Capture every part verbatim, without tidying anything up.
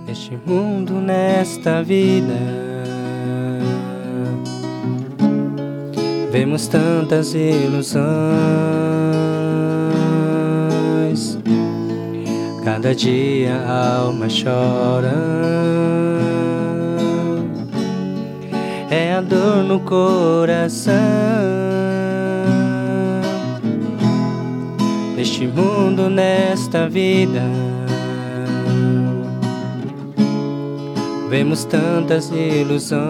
Neste mundo, nesta vida, vemos tantas ilusões. Cada dia a alma chora, é a dor no coração. Neste mundo, nesta vida, vemos tantas ilusões.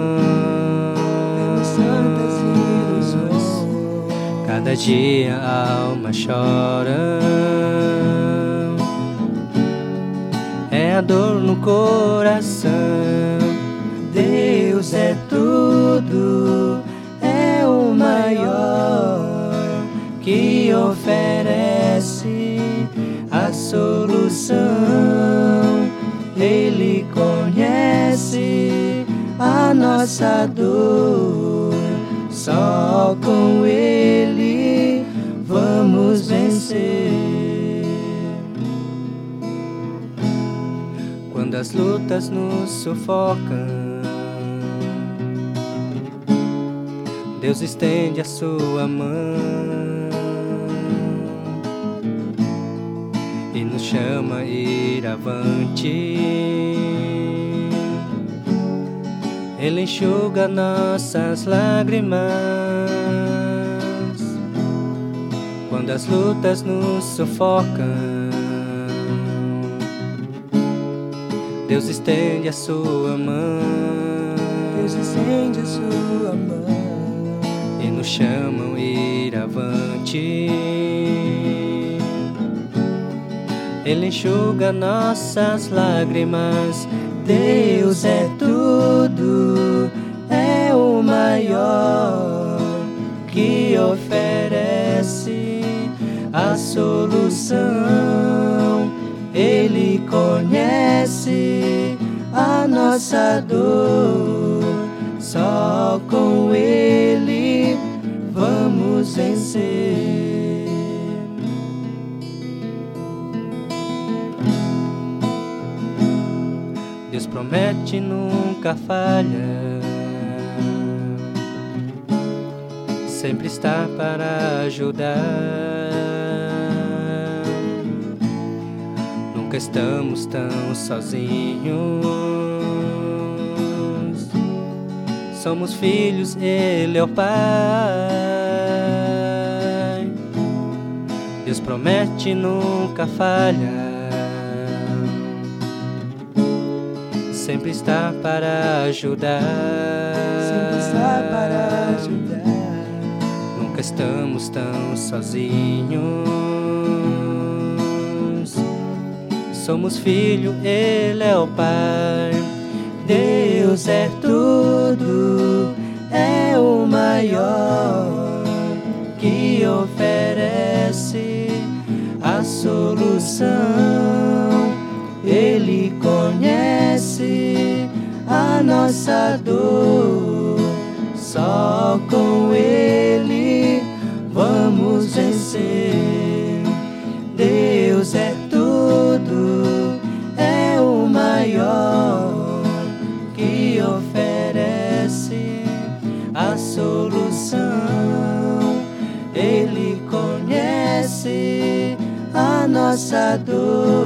Cada dia a alma chora, é a dor no coração. Deus é tudo, é o maior, que oferece a solução. Ele conhece a nossa dor, só com Ele vamos vencer. Quando as lutas nos sufocam, Deus estende a sua mão e nos chama a ir avante. Ele enxuga nossas lágrimas. Quando as lutas nos sufocam, Deus estende a sua mão. Deus estende a sua mão e nos chamam a ir avante. Ele enxuga nossas lágrimas. Deus é tudo, é o maior, que oferece a solução. Ele conhece a nossa dor, só com Ele vamos vencer. Deus promete, nunca falha, sempre está para ajudar. Nunca estamos tão sozinhos. Somos filhos, Ele é o Pai. Deus promete, nunca falha, sempre está para ajudar. Sempre está para ajudar. Nunca estamos tão sozinhos. Somos filhos, Ele é o Pai. Deus é tudo, é o maior, que oferece a solução. Ele conhece a nossa dor, só com Ele vamos vencer. Deus é tudo, é o maior, que oferece a solução. Ele conhece a nossa dor,